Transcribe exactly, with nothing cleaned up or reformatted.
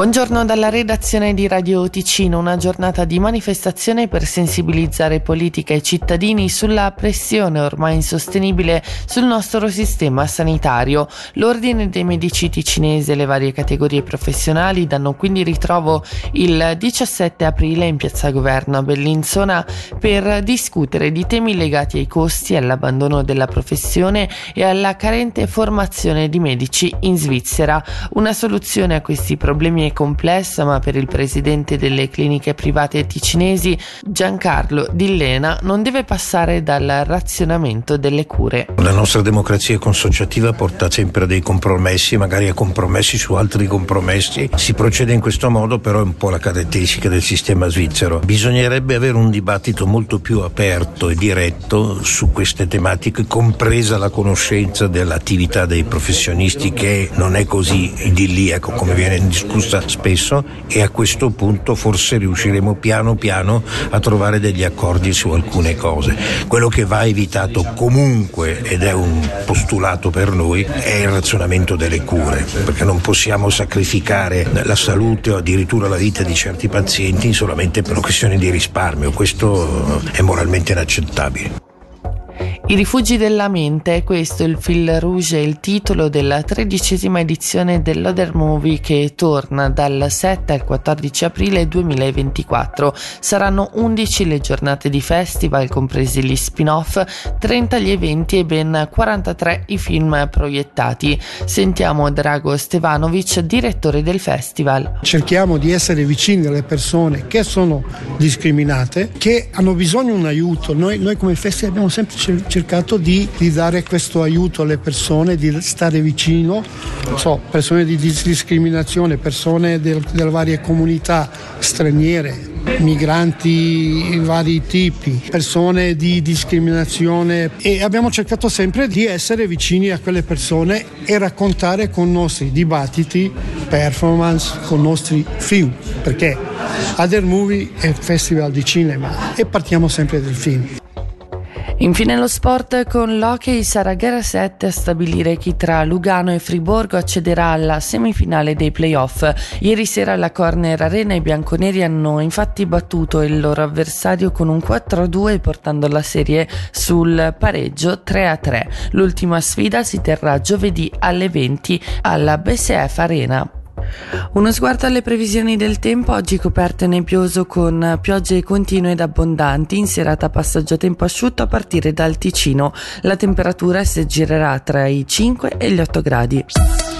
Buongiorno dalla redazione di Radio Ticino, una giornata di manifestazione per sensibilizzare politica e cittadini sulla pressione ormai insostenibile sul nostro sistema sanitario. L'Ordine dei Medici Ticinesi e le varie categorie professionali danno quindi ritrovo il diciassette aprile in Piazza Governo a Bellinzona per discutere di temi legati ai costi, all'abbandono della professione e alla carente formazione di medici in Svizzera. Una soluzione a questi problemi è complessa, ma per il presidente delle cliniche private ticinesi Giancarlo Dillena non deve passare dal razionamento delle cure. La nostra democrazia consociativa porta sempre a dei compromessi, magari a compromessi su altri compromessi. Si procede in questo modo, però è un po' la caratteristica del sistema svizzero. Bisognerebbe avere un dibattito molto più aperto e diretto su queste tematiche, compresa la conoscenza dell'attività dei professionisti, che non è così idilliaco come viene discussa spesso, e a questo punto forse riusciremo piano piano a trovare degli accordi su alcune cose. Quello che va evitato comunque, ed è un postulato per noi, è il razionamento delle cure, perché non possiamo sacrificare la salute o addirittura la vita di certi pazienti solamente per questioni di risparmio. Questo è moralmente inaccettabile. I rifugi della mente, questo è il fil rouge, il titolo della tredicesima edizione dell'Other Movie, che torna dal sette al quattordici aprile duemilaventiquattro. Saranno undici le giornate di festival, compresi gli spin-off, trenta gli eventi e ben quarantatré i film proiettati. Sentiamo Drago Stevanovic, direttore del festival. Cerchiamo di essere vicini alle persone che sono discriminate, che hanno bisogno di un aiuto. Noi, noi come festival abbiamo sempre cercato cercato di, di dare questo aiuto alle persone, di stare vicino, non so, persone di discriminazione, persone del, delle varie comunità straniere, migranti di vari tipi, persone di discriminazione, e abbiamo cercato sempre di essere vicini a quelle persone e raccontare con i nostri dibattiti, performance, con i nostri film, perché Other Movie è il festival di cinema e partiamo sempre dal film. Infine lo sport, con l'hockey sarà gara sette a stabilire chi tra Lugano e Friburgo accederà alla semifinale dei playoff. Ieri sera alla Corner Arena i bianconeri hanno infatti battuto il loro avversario con un quattro a due, portando la serie sul pareggio tre a tre. L'ultima sfida si terrà giovedì alle venti alla B S F Arena. Uno sguardo alle previsioni del tempo. Oggi coperto e nebbioso con piogge continue ed abbondanti, in serata passaggio a tempo asciutto a partire dal Ticino. La temperatura si aggirerà tra i cinque e gli otto gradi.